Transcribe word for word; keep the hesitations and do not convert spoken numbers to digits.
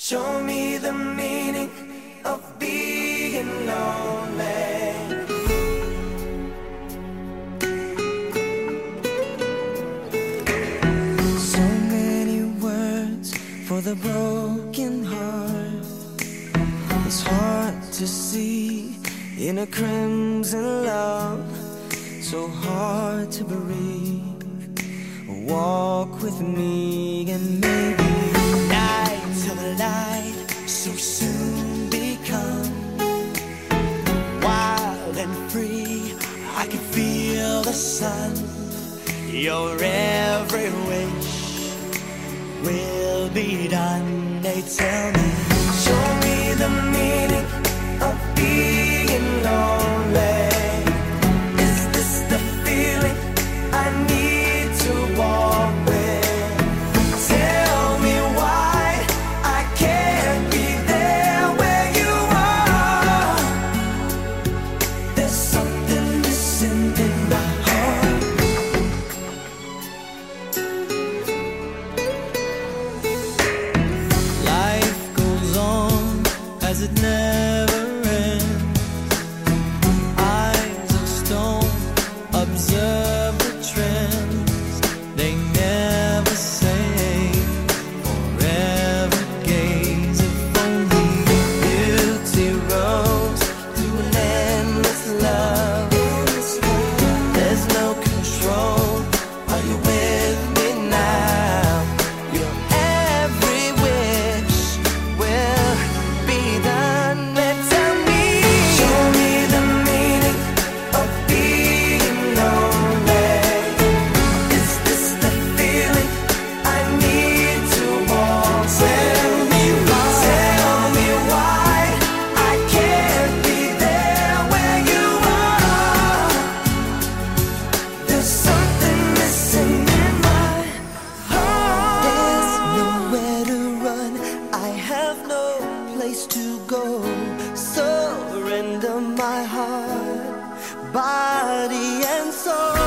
Show me the meaning of being lonely. So many words for the broken heart. It's hard to see in a crimson love, so hard to breathe. Walk with me and maybe nights of light so soon become wild and free. I can feel the sun. Your every wish will be done. They tell me, show me the meaning of being lonely. Is this the feeling I need to walk with? Tell me why I can't be there where you are. There's something missing in my heart. Life goes on as it never ends. Eyes of stone observe the trends. They never say forever gaze. If only beauty rose through an endless love. There's no control. Are you with me now? Your every wish will be done. And tell me, show me the meaning of being lonely. Is this the feeling I need to walk? Tell me why, tell me why I can't be there where you are. There's something missing in my heart. There's nowhere to run. I have no place to go. Surrender my heart, body and soul.